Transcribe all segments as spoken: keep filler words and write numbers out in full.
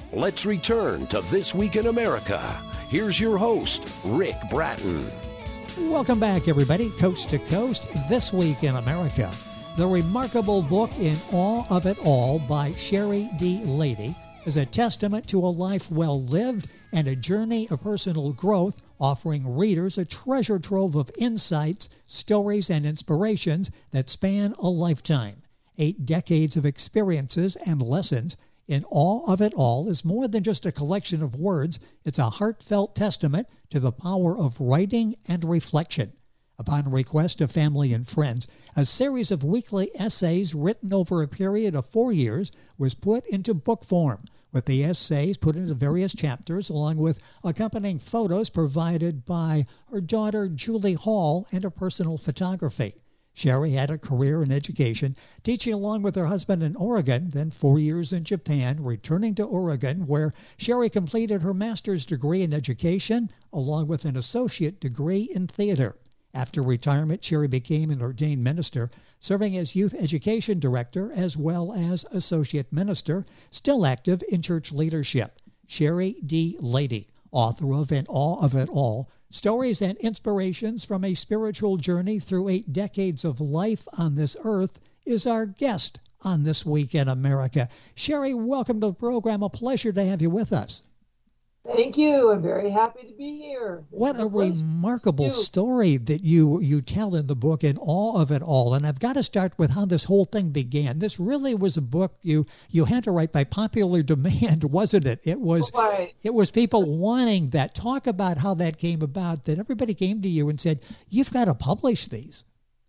Let's return to This Week in America. Here's your host, Rick Bratton. Welcome back, everybody, coast to coast, This Week in America. The remarkable book In Awe of It All by Sheri D. Lady is a testament to a life well lived and a journey of personal growth, offering readers a treasure trove of insights, stories, and inspirations that span a lifetime. Eight decades of experiences and lessons. In Awe of It All is more than just a collection of words. It's a heartfelt testament to the power of writing and reflection. Upon request of family and friends, a series of weekly essays written over a period of four years was put into book form, with the essays put into various chapters along with accompanying photos provided by her daughter Julie Hall and her personal photography. Sheri had a career in education, teaching along with her husband in Oregon, then four years in Japan, returning to Oregon, where Sheri completed her master's degree in education, along with an associate degree in theater. After retirement, Sheri became an ordained minister, serving as youth education director as well as associate minister, still active in church leadership. Sheri D. Lady, author of In Awe of It All, Stories and Inspirations from a Spiritual Journey Through Eight Decades of Life on This Earth, is our guest on This Week in America. Sheri, welcome to the program. A pleasure to have you with us. Thank you. I'm very happy to be here. It's what a pleasure. remarkable story that you, you tell in the book, In Awe of It All. And I've got to start with how this whole thing began. This really was a book you, you had to write by popular demand, wasn't it? It was, right. It was people wanting that. Talk about how that came about, that everybody came to you and said, you've got to publish these.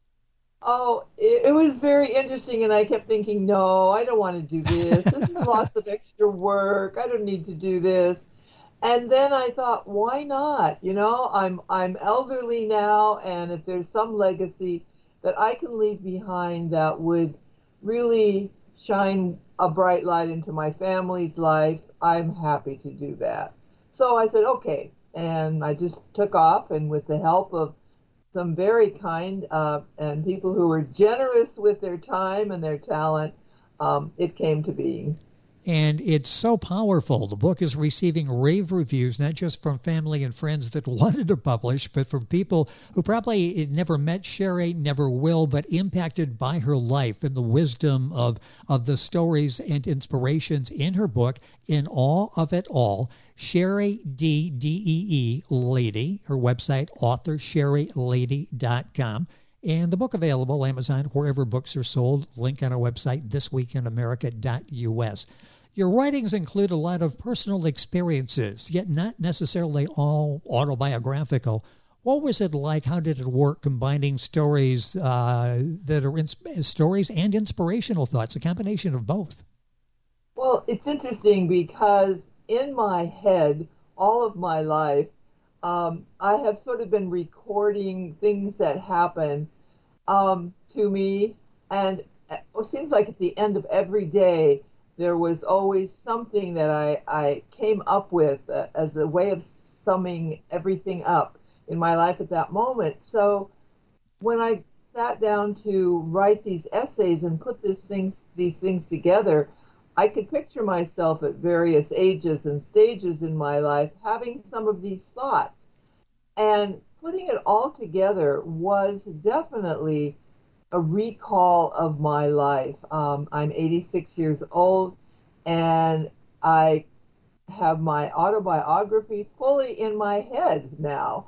Oh, it, it was very interesting, and I kept thinking, no, I don't want to do this. This is lots of extra work. I don't need to do this. And then I thought, why not? You know, I'm I'm elderly now, and if there's some legacy that I can leave behind that would really shine a bright light into my family's life, I'm happy to do that. So I said, okay. And I just took off, and with the help of some very kind uh, and people who were generous with their time and their talent, um, it came to being. And it's so powerful. The book is receiving rave reviews, not just from family and friends that wanted to publish, but from people who probably never met Sheri, never will, but impacted by her life and the wisdom of, of the stories and inspirations in her book, In Awe of It All. Sheri D. D E E Lady, her website, author sheri lady dot com. And the book available, Amazon, wherever books are sold. Link on our website, this week in america dot u s. Your writings include a lot of personal experiences, yet not necessarily all autobiographical. What was it like? How did it work combining stories uh, that are ins- stories and inspirational thoughts, a combination of both? Well, it's interesting because in my head, all of my life, um, I have sort of been recording things that happen um, to me. And it seems like at the end of every day, there was always something that I, I came up with uh, as a way of summing everything up in my life at that moment. So when I sat down to write these essays and put this things, these things together, I could picture myself at various ages and stages in my life having some of these thoughts. And putting it all together was definitely a recall of my life. Um, I'm eighty-six years old, and I have my autobiography fully in my head now.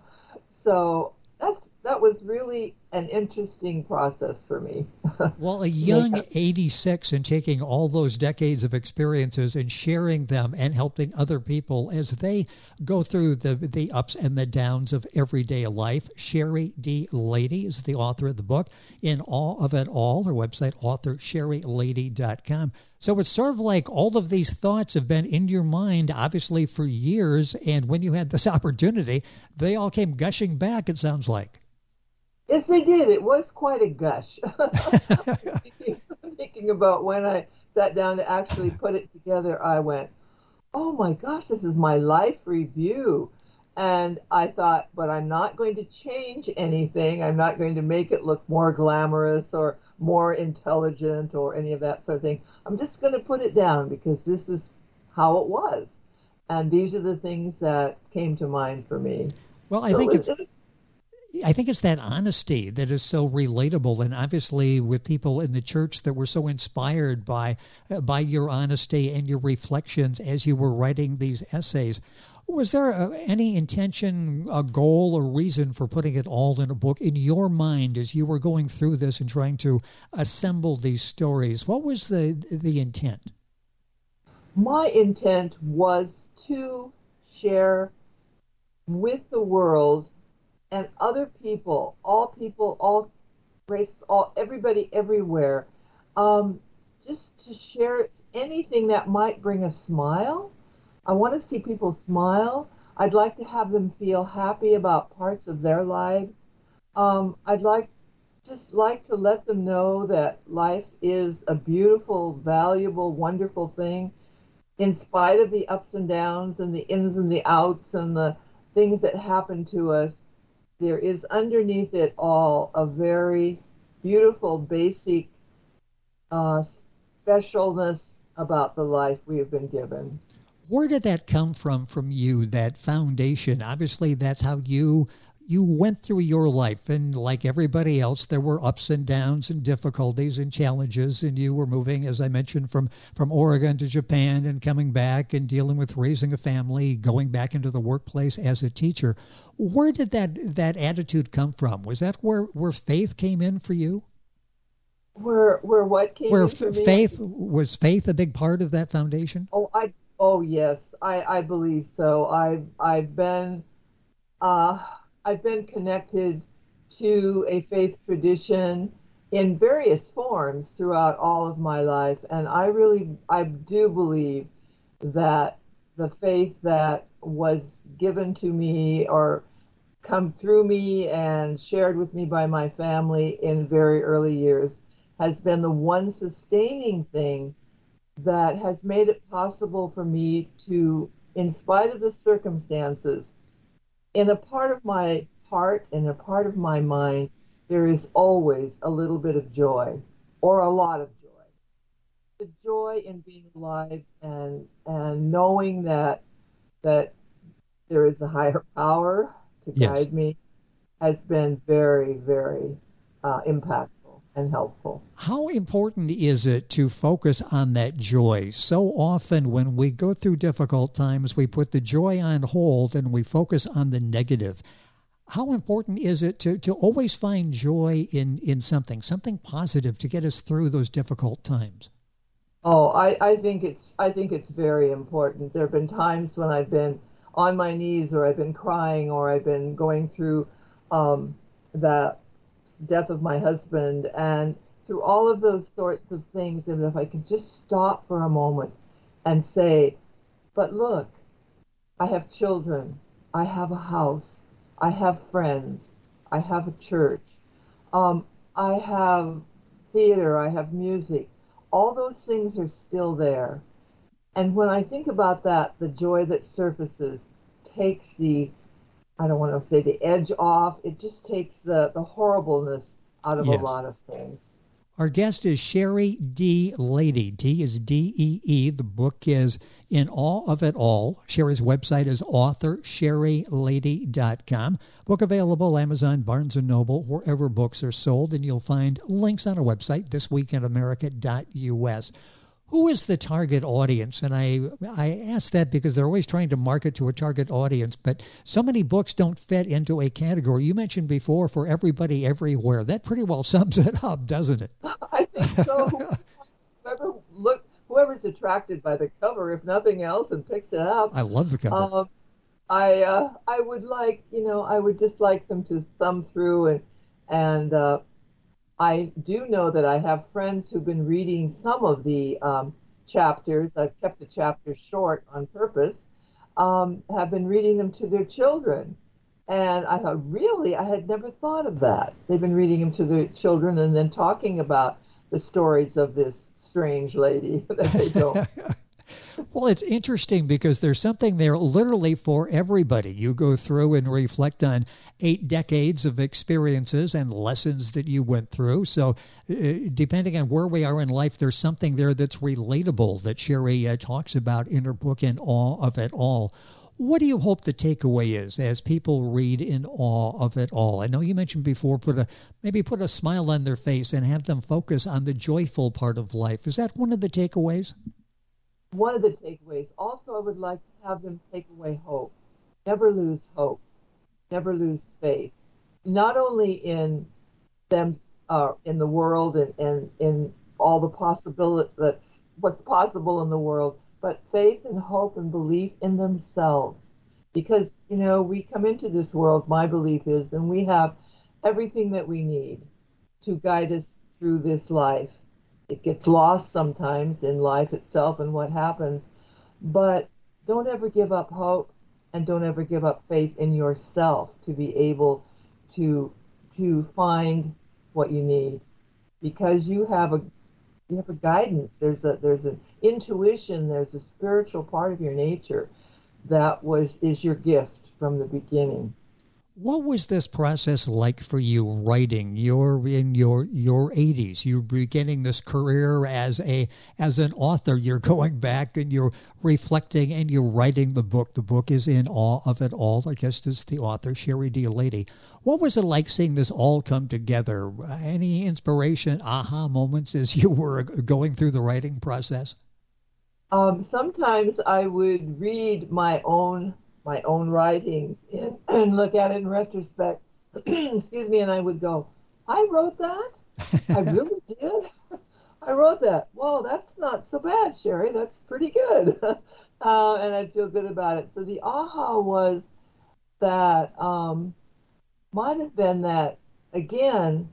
So that's that was really an interesting process for me. Well, a young yeah. eighty-six and taking all those decades of experiences and sharing them and helping other people as they go through the, the ups and the downs of everyday life. Sheri D. Lady is the author of the book, In Awe of It All, her website, author sheri lady dot com. So it's sort of like all of these thoughts have been in your mind, obviously, for years, and when you had this opportunity, they all came gushing back, it sounds like. Yes, they did. It was quite a gush. thinking, thinking about when I sat down to actually put it together, I went, oh my gosh, this is my life review. And I thought, but I'm not going to change anything. I'm not going to make it look more glamorous or more intelligent or any of that sort of thing. I'm just going to put it down because this is how it was. And these are the things that came to mind for me. Well, I so think it, it's it's I think it's that honesty that is so relatable, and obviously with people in the church that were so inspired by uh, by your honesty and your reflections as you were writing these essays. Was there uh, any intention, a goal, or reason for putting it all in a book in your mind as you were going through this and trying to assemble these stories? What was the the intent? My intent was to share with the world and other people, all people, all races, all everybody everywhere, um, just to share anything that might bring a smile. I want to see people smile. I'd like to have them feel happy about parts of their lives. Um, I'd like just like to let them know that life is a beautiful, valuable, wonderful thing, in spite of the ups and downs and the ins and the outs and the things that happen to us. There is underneath it all a very beautiful, basic uh, specialness about the life we have been given. Where did that come from, from you, that foundation? Obviously, that's how you you went through your life. And like everybody else, there were ups and downs and difficulties and challenges. And you were moving, as I mentioned, from, from Oregon to Japan and coming back and dealing with raising a family, going back into the workplace as a teacher. Where did that, that attitude come from? Was that where, where faith came in for you? Where where what came where in for me? faith was faith a big part of that foundation? Oh, I oh yes, I, I believe so. I've I've been uh, I've been connected to a faith tradition in various forms throughout all of my life, and I really I do believe that the faith that was given to me or come through me and shared with me by my family in very early years has been the one sustaining thing that has made it possible for me to, in spite of the circumstances, in a part of my heart and a part of my mind, there is always a little bit of joy, or a lot of joy. The joy in being alive and and knowing that that there is a higher power to Yes. guide me has been very, very uh, impactful and helpful. How important is it to focus on that joy? So often when we go through difficult times, we put the joy on hold and we focus on the negative. How important is it to, to always find joy in, in something, something positive to get us through those difficult times? Oh, I, I think it's I think it's very important. There have been times when I've been on my knees, or I've been crying, or I've been going through um, the death of my husband, and through all of those sorts of things, and if I could just stop for a moment and say, but look, I have children, I have a house, I have friends, I have a church, um, I have theater, I have music. All those things are still there. And when I think about that, the joy that surfaces takes the, I don't want to say the edge off, it just takes the, the horribleness out of Yes. a lot of things. Our guest is Sherry D. Lady. D is D E E. The book is In Awe of It All. Sherry's website is author sherry lady dot com. Book available Amazon, Barnes and Noble, wherever books are sold, and you'll find links on our website, this week in america dot u s. Who is the target audience? And I I ask that because they're always trying to market to a target audience, but so many books don't fit into a category. You mentioned before, for everybody everywhere. That pretty well sums it up, doesn't it? I think so. Whoever look, whoever's attracted by the cover, if nothing else, and picks it up. I love the cover. Um, I uh, I would like, you know, I would just like them to thumb through, and and uh, I do know that I have friends who've been reading some of the um, chapters. I've kept the chapters short on purpose. Um, have been reading them to their children, and I thought, really, I had never thought of that. They've been reading them to their children and then talking about the stories of this strange lady that they don't. Well, it's interesting because there's something there literally for everybody. You go through and reflect on eight decades of experiences and lessons that you went through. So uh, depending on where we are in life, there's something there that's relatable that Sherry uh, talks about in her book, In Awe of It All. What do you hope the takeaway is as people read In Awe of It All? I know you mentioned before, put a maybe put a smile on their face and have them focus on the joyful part of life. Is that one of the takeaways? One of the takeaways. Also, I would like to have them take away hope. Never lose hope. Never lose faith. Not only in them, uh, in the world and, and in all the possibility that's what's possible in the world, but faith and hope and belief in themselves. Because, you know, we come into this world, my belief is, and we have everything that we need to guide us through this life. It gets lost sometimes in life itself and what happens, but don't ever give up hope and don't ever give up faith in yourself to be able to to find what you need, because you have a you have a guidance. There's a there's an intuition. There's a spiritual part of your nature that was is your gift from the beginning. What was this process like for you writing? You're in your your eighties. You're beginning this career as a as an author. You're going back and you're reflecting and you're writing the book. The book is In Awe of It All. I guess it's the author, Sherry D. Lady. What was it like seeing this all come together? Any inspiration, aha moments as you were going through the writing process? Um, sometimes I would read my own my own writings and, and look at it in retrospect, excuse me, and I would go, I wrote that? I really did? I wrote that. Whoa, that's not so bad, Sherry. That's pretty good. uh, and I'd feel good about it. So the aha was that, um, might have been that, again,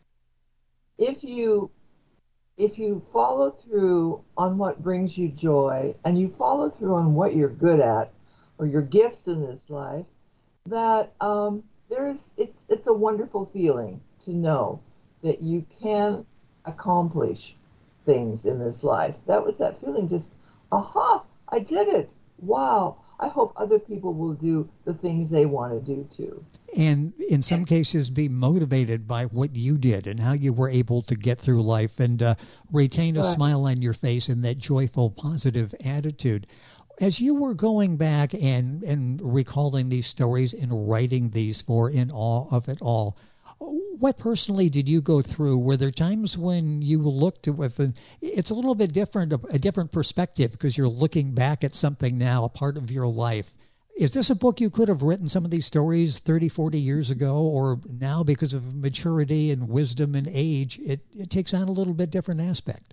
if you if you follow through on what brings you joy and you follow through on what you're good at, or your gifts in this life, that um, there's it's it's a wonderful feeling to know that you can accomplish things in this life. That was that feeling, just, aha, I did it. Wow. I hope other people will do the things they want to do too. And in some cases be motivated by what you did and how you were able to get through life and uh, retain a Right. smile on your face and that joyful, positive attitude. As you were going back and, and recalling these stories and writing these for In Awe of It All, what personally did you go through? Were there times when you looked at with an, it's a little bit different, a different perspective because you're looking back at something now, a part of your life. Is this a book you could have written some of these stories thirty, forty years ago, or now because of maturity and wisdom and age, it, it takes on a little bit different aspect?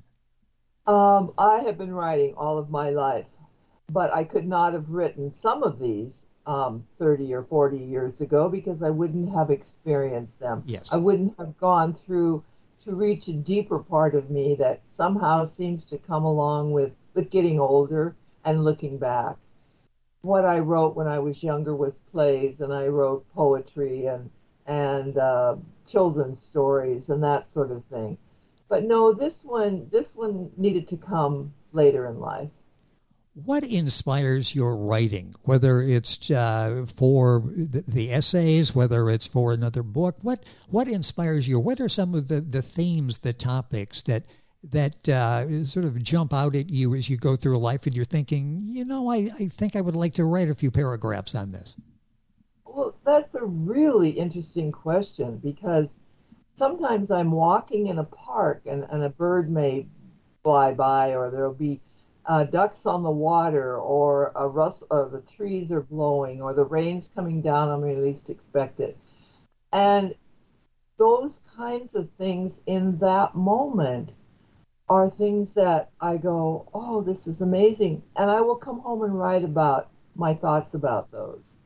Um, I have been writing all of my life, but I could not have written some of these um, thirty or forty years ago because I wouldn't have experienced them. Yes. I wouldn't have gone through to reach a deeper part of me that somehow seems to come along with, with getting older and looking back. What I wrote when I was younger was plays, and I wrote poetry and, and uh, children's stories and that sort of thing. But no, this one, this one needed to come later in life. What inspires your writing, whether it's uh, for the, the essays, whether it's for another book? What what inspires you? What are some of the, the themes, the topics that that uh, sort of jump out at you as you go through life and you're thinking, you know, I, I think I would like to write a few paragraphs on this? Well, that's a really interesting question because sometimes I'm walking in a park and, and a bird may fly by, or there'll be Uh, ducks on the water, or a rustle, or the trees are blowing, or the rain's coming down on me least expect it. And those kinds of things in that moment are things that I go, oh, this is amazing. And I will come home and write about my thoughts about those.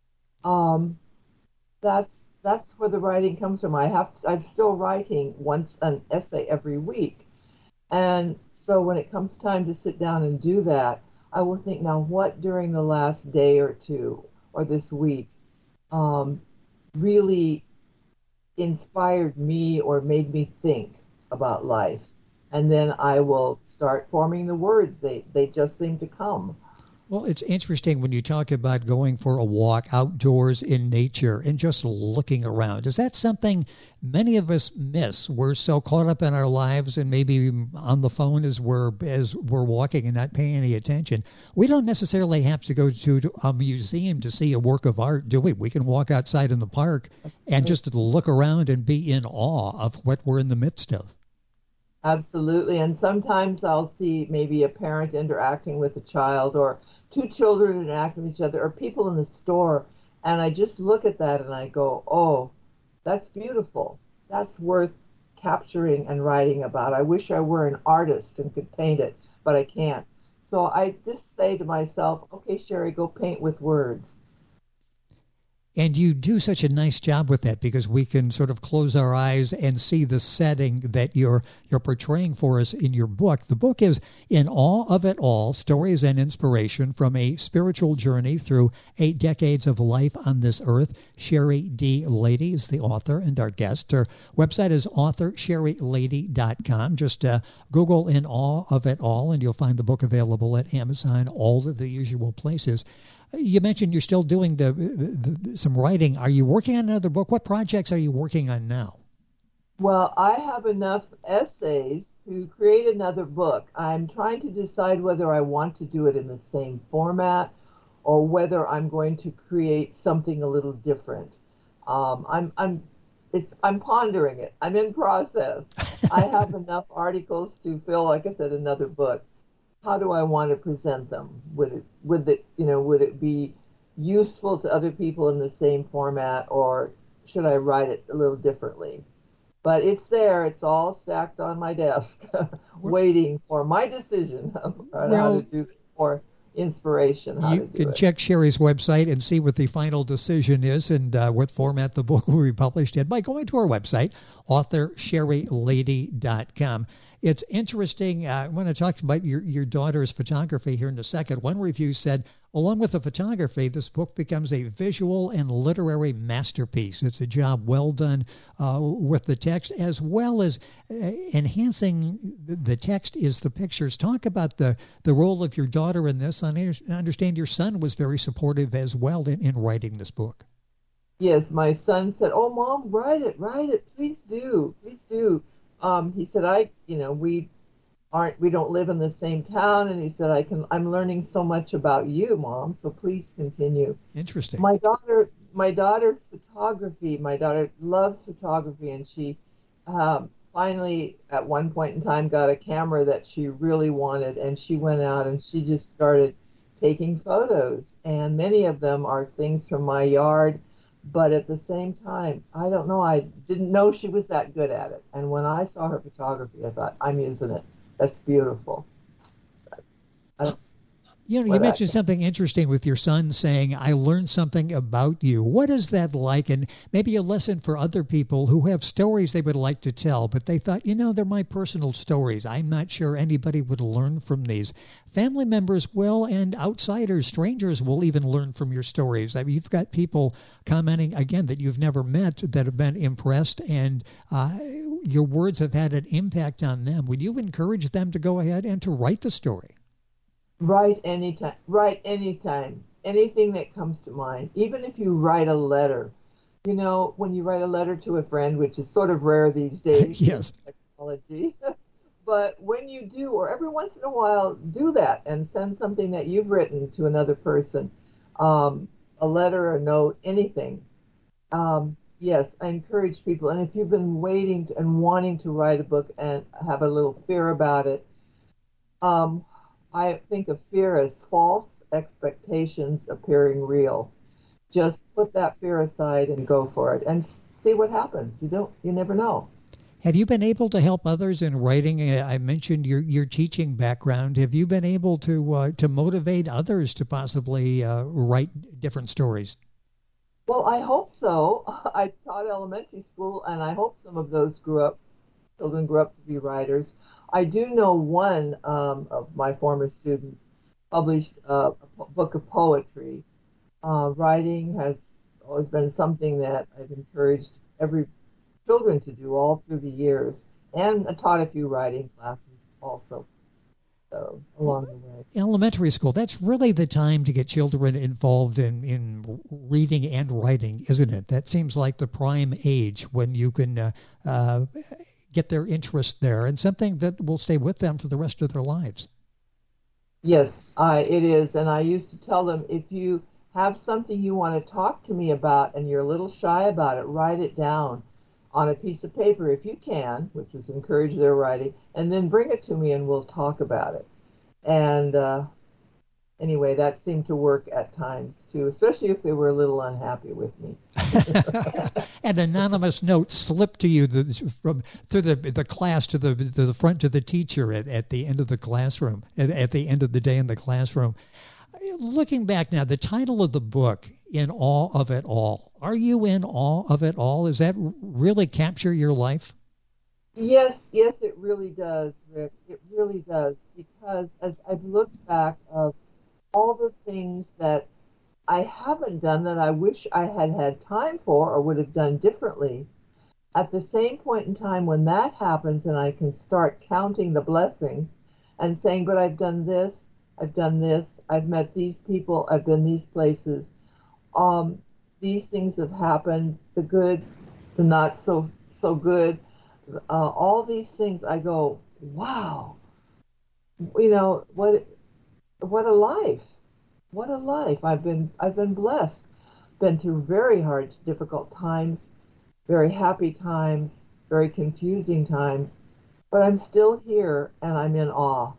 Um, that's that's where the writing comes from. I have to, I'm still writing once an essay every week. And so when it comes time to sit down and do that, I will think, now what during the last day or two or this week um, really inspired me or made me think about life. And then I will start forming the words. They they just seem to come. Well, it's interesting when you talk about going for a walk outdoors in nature and just looking around. Is that something many of us miss? We're so caught up in our lives and maybe on the phone as we're as we're walking and not paying any attention. We don't necessarily have to go to a museum to see a work of art, do we? We can walk outside in the park and just look around and be in awe of what we're in the midst of. Absolutely. And sometimes I'll see maybe a parent interacting with a child, or two children interacting with each other, or people in the store. And I just look at that and I go, oh, that's beautiful. That's worth capturing and writing about. I wish I were an artist and could paint it, but I can't. So I just say to myself, okay, Sherry, go paint with words. And you do such a nice job with that, because we can sort of close our eyes and see the setting that you're you're portraying for us in your book. The book is In Awe of It All, Stories and Inspiration from a Spiritual Journey Through Eight Decades of Life on This Earth. Sherry D. Lady is the author and our guest. Her website is author sherry lady dot com. Just uh, Google In Awe of It All, and you'll find the book available at Amazon, all of the usual places. You mentioned you're still doing the, the, the some writing. Are you working on another book? What projects are you working on now? Well, I have enough essays to create another book. I'm trying to decide whether I want to do it in the same format or whether I'm going to create something a little different. Um, I'm I'm it's I'm pondering it. I'm in process. I have enough articles to fill, like I said, another book. How do I want to present them? Would it, would it, you know, would it be useful to other people in the same format, or should I write it a little differently? But it's there. It's all stacked on my desk, waiting for my decision on well, how to do it, or inspiration. How you to do can it. check Sherry's website and see what the final decision is and uh, what format the book will be published in by going to our website, author sherry lady dot com. It's interesting. Uh, I want to talk about your, your daughter's photography here in a second. One review said, along with the photography, this book becomes a visual and literary masterpiece. It's a job well done uh, with the text, as well as uh, enhancing the text is the pictures. Talk about the, the role of your daughter in this. I understand your son was very supportive as well in, in writing this book. Yes, my son said, oh, Mom, write it, write it. Please do, please do. Um, he said, I, you know, we aren't, we don't live in the same town. And he said, I can, I'm learning so much about you, Mom. So please continue. Interesting. My daughter, my daughter's photography, my daughter loves photography, and she um, finally at one point in time got a camera that she really wanted. And she went out and she just started taking photos. And many of them are things from my yard. But at the same time, I don't know, I didn't know she was that good at it. And when I saw her photography, I thought, I'm using it. That's beautiful. That's, that's you know, you mentioned something interesting with your son saying, I learned something about you. What is that like? And maybe a lesson for other people who have stories they would like to tell, but they thought, you know, they're my personal stories. I'm not sure anybody would learn from these. Family members will, and outsiders, strangers will even learn from your stories. I mean, you've got people commenting, again, that you've never met that have been impressed, and uh, your words have had an impact on them. Would you encourage them to go ahead and to write the story? Write anytime. Write anytime. Anything that comes to mind. Even if you write a letter. You know, when you write a letter to a friend, which is sort of rare these days. Yes. With technology. But when you do, or every once in a while, do that and send something that you've written to another person. Um, a letter, a note, anything. Um, yes, I encourage people. And if you've been waiting to, and wanting to write a book and have a little fear about it, um, I think of fear as false expectations appearing real. Just put that fear aside and go for it and see what happens. You don't, you never know. Have you been able to help others in writing? I mentioned your your teaching background. Have you been able to uh, to motivate others to possibly uh, write different stories? Well, I hope so. I taught elementary school, and I hope some of those grew up, children grew up to be writers. I do know one um, of my former students published uh, a book of poetry. Uh, writing has always been something that I've encouraged every children to do all through the years, and I taught a few writing classes also. So along the way. Elementary school, that's really the time to get children involved in, in reading and writing, isn't it? That seems like the prime age when you can uh, uh, get their interest there and something that will stay with them for the rest of their lives. Yes, I, it is. And I used to tell them, if you have something you want to talk to me about and you're a little shy about it, write it down on a piece of paper if you can, which is encourage their writing, and then bring it to me and we'll talk about it. And uh, anyway, that seemed to work at times too, especially if they were a little unhappy with me. An anonymous note slipped to you the, from through the the class to the to the front to the teacher at, at the end of the classroom, at, at the end of the day in the classroom. Looking back now, the title of the book, In Awe of It All. Are you in awe of it all? Does that really capture your life? Yes, yes, it really does, Rick. It really does. Because as I've looked back of all the things that I haven't done that I wish I had had time for or would have done differently, at the same point in time when that happens and I can start counting the blessings and saying, but I've done this, I've done this, I've met these people, I've been these places, um, these things have happened, the good, the not so so good, uh, all these things, I go, wow, you know, what what a life, what a life. I've been I've been blessed, been through very hard, difficult times, very happy times, very confusing times, but I'm still here and I'm in awe.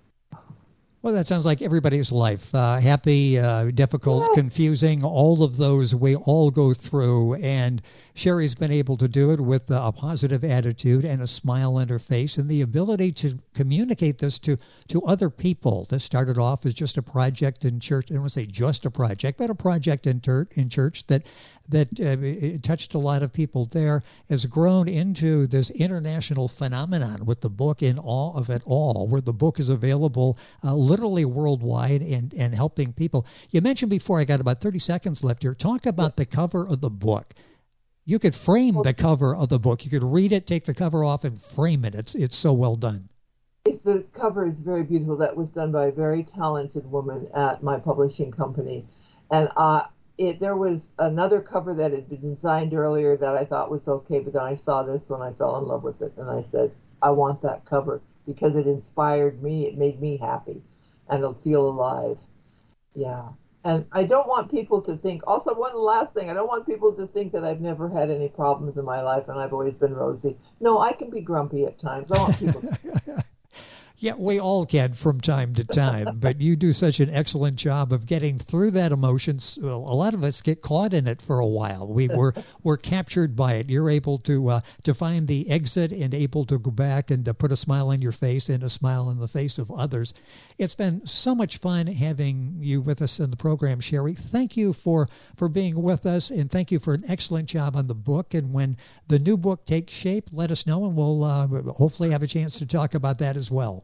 Well, that sounds like everybody's life. Uh, happy, uh, difficult, yeah. confusing, all of those we all go through. And Sherry's been able to do it with a positive attitude and a smile on her face and the ability to communicate this to, to other people. This started off as just a project in church. I don't want to say just a project, but a project in, ter- in church that that uh, it touched a lot of people there, has grown into this international phenomenon with the book In Awe of It All, where the book is available uh, literally worldwide and, and helping people. You mentioned before, I got about thirty seconds left here, talk about the cover of the book. You could frame the cover of the book. You could read it, take the cover off, and frame it. It's it's so well done. It's, the cover is very beautiful. That was done by a very talented woman at my publishing company. And uh, it, there was another cover that had been designed earlier that I thought was okay, but then I saw this one, I fell in love with it, and I said, I want that cover because it inspired me. It made me happy, and it'll feel alive. Yeah. And I don't want people to think, also one last thing, I don't want people to think that I've never had any problems in my life and I've always been rosy. No, I can be grumpy at times. I want people to Yeah, we all can from time to time, but you do such an excellent job of getting through that emotions. Well, a lot of us get caught in it for a while. We were we're captured by it. You're able to uh, to find the exit and able to go back and to put a smile on your face and a smile on the face of others. It's been so much fun having you with us in the program, Sherry. Thank you for, for being with us, and thank you for an excellent job on the book. And when the new book takes shape, let us know, and we'll uh, hopefully have a chance to talk about that as well.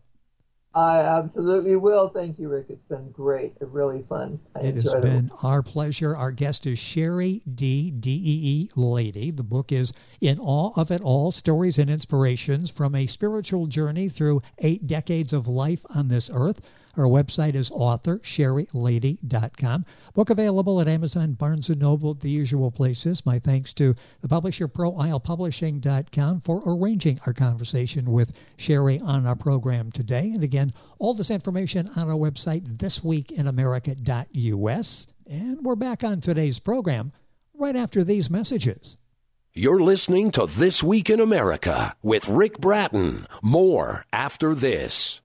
I absolutely will. Thank you, Rick. It's been great. Really fun. I it has been it. Our pleasure. Our guest is Sherry D. D E E Lady. The book is In Awe of It All, Stories and Inspirations from a Spiritual Journey Through Eight Decades of Life on This Earth. Her website is author sherry lady dot com. Book available at Amazon, Barnes and Noble, the usual places. My thanks to the publisher, pro isle publishing dot com, for arranging our conversation with Sherry on our program today. And again, all this information on our website, this week in america dot u s. And we're back on today's program right after these messages. You're listening to This Week in America with Rick Bratton. More after this.